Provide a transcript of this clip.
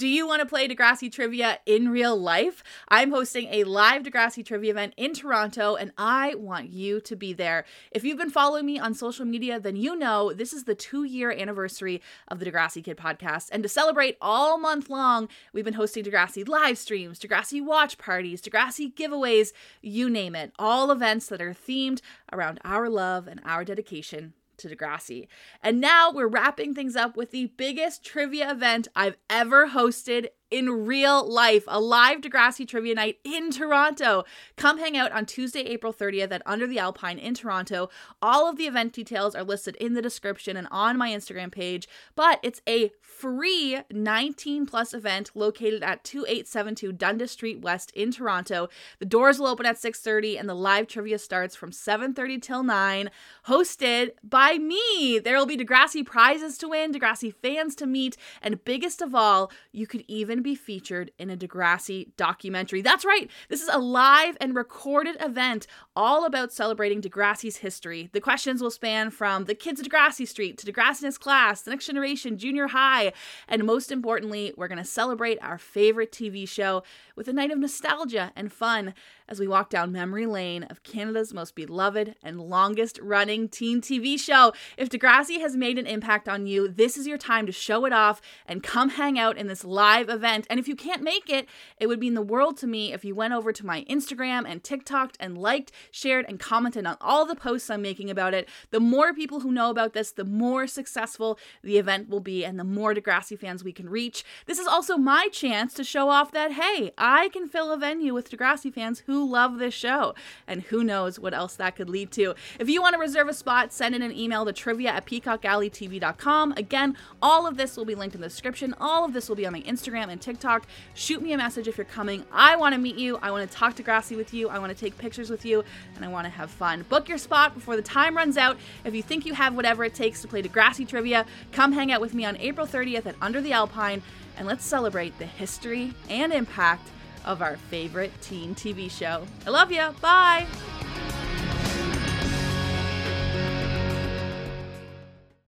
Do you want to play Degrassi trivia in real life? I'm hosting a live Degrassi trivia event in Toronto, and I want you to be there. If you've been following me on social media, then you know this is the 2-year anniversary of the Degrassi Kid podcast. And to celebrate all month long, we've been hosting Degrassi live streams, Degrassi watch parties, Degrassi giveaways, you name it. All events that are themed around our love and our dedication to Degrassi. And now we're wrapping things up with the biggest trivia event I've ever hosted in real life, a live Degrassi trivia night in Toronto. Come hang out on Tuesday, April 30th at Under the Alpine in Toronto. All of the event details are listed in the description and on my Instagram page, but it's a free 19 plus event located at 2872 Dundas Street West in Toronto. The doors will open at 6:30 and the live trivia starts from 7:30 till 9, hosted by me. There will be Degrassi prizes to win, Degrassi fans to meet, and biggest of all, you could even be featured in a Degrassi documentary. That's right, this is a live and recorded event all about celebrating Degrassi's history. The questions will span from the kids of Degrassi Street to Degrassi in his class, the next generation, junior high, and most importantly, we're going to celebrate our favorite TV show with a night of nostalgia and fun as we walk down memory lane of Canada's most beloved and longest running teen TV show. If Degrassi has made an impact on you, this is your time to show it off and come hang out in this live event. And if you can't make it, it would mean the world to me if you went over to my Instagram and TikTok and liked, shared, and commented on all the posts I'm making about it. The more people who know about this, the more successful the event will be and the more Degrassi fans we can reach. This is also my chance to show off that, hey, I can fill a venue with Degrassi fans who love this show, and who knows what else that could lead to. If you want to reserve a spot, send in an email to trivia@peacockalleytv.com. Again, all of this will be linked in the description. All of this will be on my Instagram and TikTok. Shoot me a message if you're coming. I want to meet you. I want to talk Degrassi with you. I want to take pictures with you, and I want to have fun. Book your spot before the time runs out. If you think you have whatever it takes to play Degrassi trivia, come hang out with me on April 30th at Under the Alpine, and let's celebrate the history and impact of our favorite teen TV show. I love you. Bye.